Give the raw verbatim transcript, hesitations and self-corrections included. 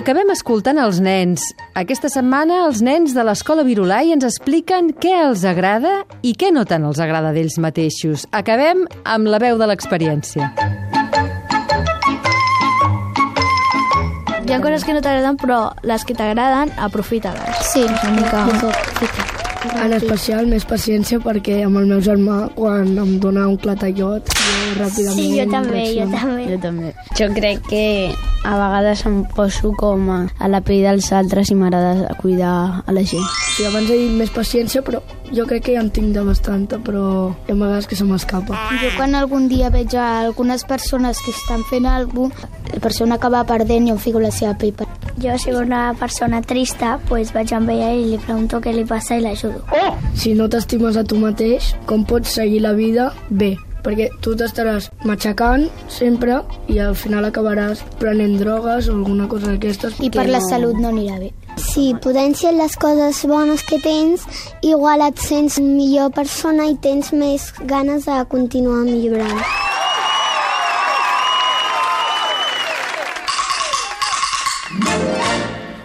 acabem escoltant els nens. Aquesta setmana els nens de l'Escola Virolai ens expliquen què els agrada i què no tant els agrada d'ells mateixos. Acabem amb la veu de l'experiència. Hi ha coses que no t'agraden, però les que t'agraden, aprofita-les. Sí, una mica. Aprofita. En especial, més paciència, perquè amb el meu germà, quan em dona un clatallot, jo ràpidament... Sí, jo també, jo també. Jo també. Jo crec que a vegades em poso com a, a la pell dels altres i m'agrada cuidar a la gent. Sí, abans he dit més paciència, però jo crec que ja en tinc de bastanta, però hi ha vegades que se m'escapa. Jo quan algun dia veig a algunes persones que estan fent alguna cosa, la persona acaba perdent i em fico la seva pell. Jo, si una persona trista, pues vaig amb ella i li pregunto què li passa i l'ajudo. Oh! Si no t'estimes a tu mateix, com pots seguir la vida bé? Perquè tu t'estaràs matxacant sempre i al final acabaràs prenent drogues o alguna cosa d'aquestes. I per la salut no anirà bé. Si potencies les coses bones que tens, igual et sents millor persona i tens més ganes de continuar millorant.